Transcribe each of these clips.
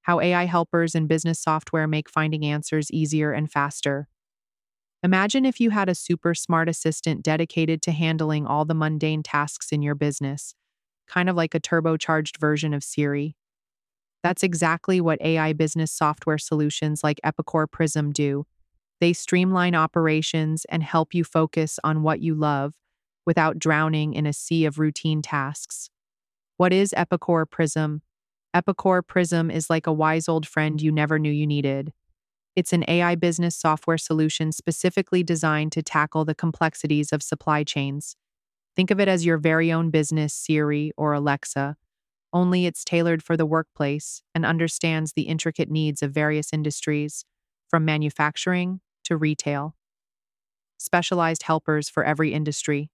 how AI helpers and business software make finding answers easier and faster. Imagine if you had a super smart assistant dedicated to handling all the mundane tasks in your business, kind of like a turbocharged version of Siri. That's exactly what AI business software solutions like Epicor Prism do. They streamline operations and help you focus on what you love without drowning in a sea of routine tasks. What is Epicor Prism? Epicor Prism is like a wise old friend you never knew you needed. It's an AI business software solution specifically designed to tackle the complexities of supply chains. Think of it as your very own business Siri or Alexa, only it's tailored for the workplace and understands the intricate needs of various industries, from manufacturing to retail. Specialized helpers for every industry.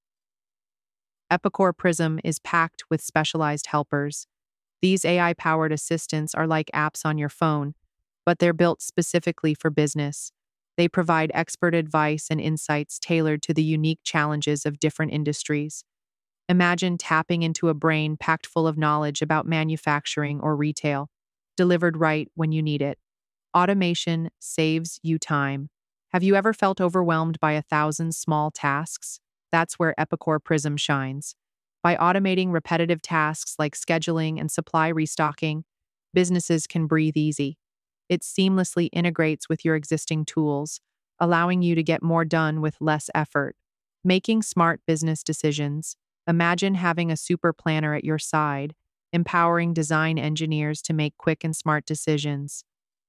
Epicor Prism is packed with specialized helpers. These AI-powered assistants are like apps on your phone, but they're built specifically for business. They provide expert advice and insights tailored to the unique challenges of different industries. Imagine tapping into a brain packed full of knowledge about manufacturing or retail, delivered right when you need it. Automation saves you time. Have you ever felt overwhelmed by 1,000 small tasks? That's where Epicor Prism shines. By automating repetitive tasks like scheduling and supply restocking, businesses can breathe easy. It seamlessly integrates with your existing tools, allowing you to get more done with less effort. Making smart business decisions. Imagine having a super planner at your side, empowering design engineers to make quick and smart decisions.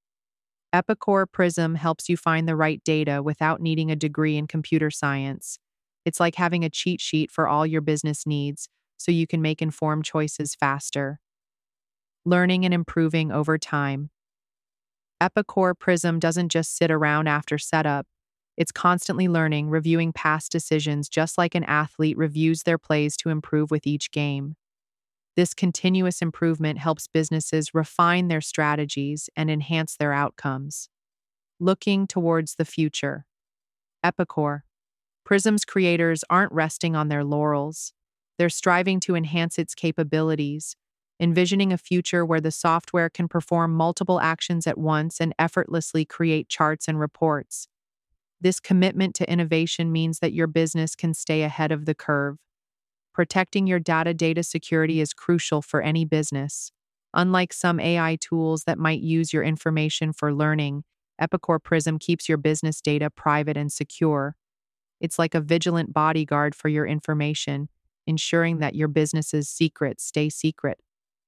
Epicor Prism helps you find the right data without needing a degree in computer science. It's like having a cheat sheet for all your business needs, so you can make informed choices faster. Learning and improving over time. Epicor Prism doesn't just sit around after setup. It's constantly learning, reviewing past decisions just like an athlete reviews their plays to improve with each game. This continuous improvement helps businesses refine their strategies and enhance their outcomes. Looking towards the future. Epicor Prism's creators aren't resting on their laurels. They're striving to enhance its capabilities, envisioning a future where the software can perform multiple actions at once and effortlessly create charts and reports. This commitment to innovation means that your business can stay ahead of the curve. Protecting your data security is crucial for any business. Unlike some AI tools that might use your information for learning, Epicor Prism keeps your business data private and secure. It's like a vigilant bodyguard for your information, ensuring that your business's secrets stay secret.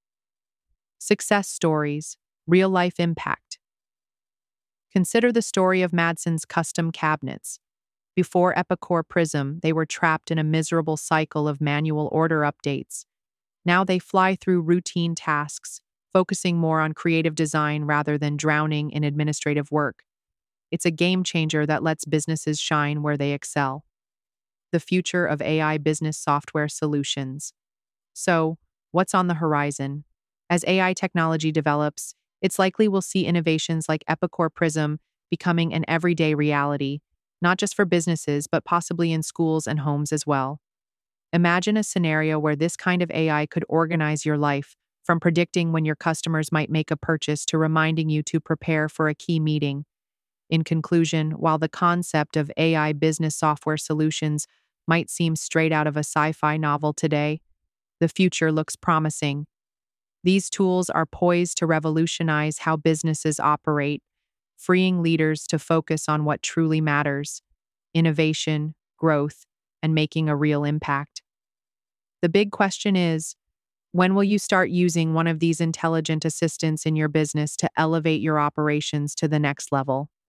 Success stories, real-life impact. Consider the story of Madsen's custom cabinets. Before Epicor Prism, they were trapped in a miserable cycle of manual order updates. Now they fly through routine tasks, focusing more on creative design rather than drowning in administrative work. It's a game changer that lets businesses shine where they excel. The future of AI business software solutions. So, what's on the horizon? As AI technology develops, it's likely we'll see innovations like Epicor Prism becoming an everyday reality, not just for businesses, but possibly in schools and homes as well. Imagine a scenario where this kind of AI could organize your life, from predicting when your customers might make a purchase to reminding you to prepare for a key meeting. In conclusion, while the concept of AI business software solutions might seem straight out of a sci-fi novel today, the future looks promising. These tools are poised to revolutionize how businesses operate, freeing leaders to focus on what truly matters: innovation, growth, and making a real impact. The big question is, when will you start using one of these intelligent assistants in your business to elevate your operations to the next level?